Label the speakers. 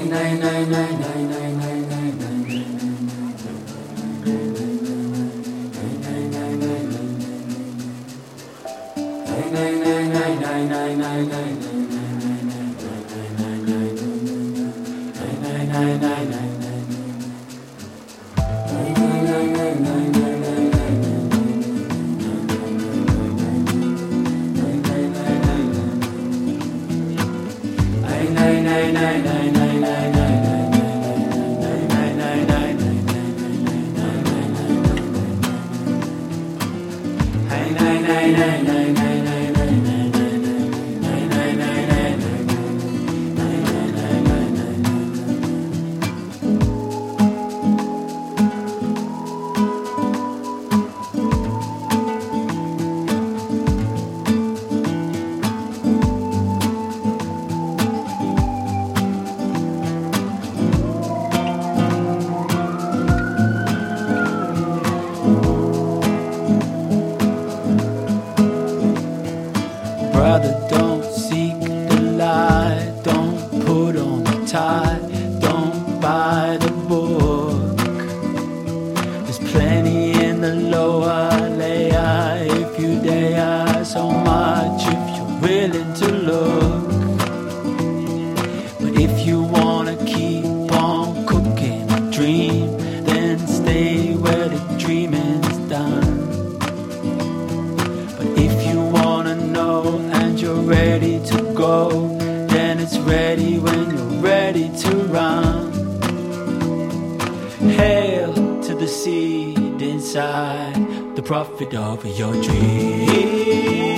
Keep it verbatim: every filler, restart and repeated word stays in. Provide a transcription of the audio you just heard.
Speaker 1: Brother, don't seek the light, don't put on the tie, don't buy the book. There's plenty in the lower layer if you dare so much, if you're willing to look. But if you wanna keep on cooking a dream, then stay where the dreaming's done. But if you wanna know and you're ready to go, then it's ready when you're ready to run. Hail to the seed inside, the prophet of your dream.